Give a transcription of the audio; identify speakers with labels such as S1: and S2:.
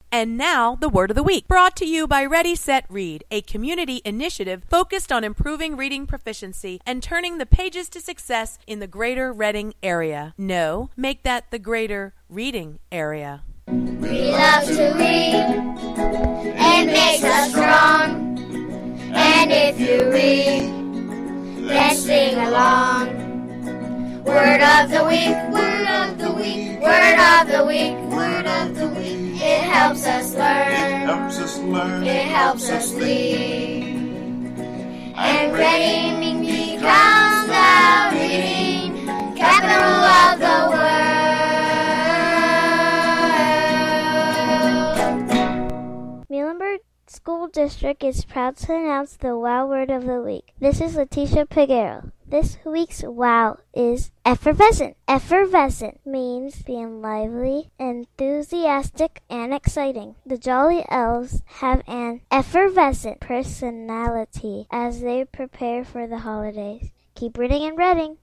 S1: And now, the Word of the Week, brought to you by Ready, Set, Read, a community initiative focused on improving reading proficiency and turning the pages to success in the greater Reading area. No, make that the greater reading area.
S2: We love to read. It makes us strong. And if you read, then sing along. Word of the week, word of the week, word of the week, word of the week. It helps us learn.
S3: It helps us learn.
S2: It helps us lead. And reading becomes the reading capital of the world.
S4: Muhlenberg School District is proud to announce the WOW Word of the Week. This is Leticia Peguero. This week's WOW is effervescent. Effervescent means being lively, enthusiastic, and exciting. The Jolly Elves have an effervescent personality as they prepare for the holidays. Keep reading and reading.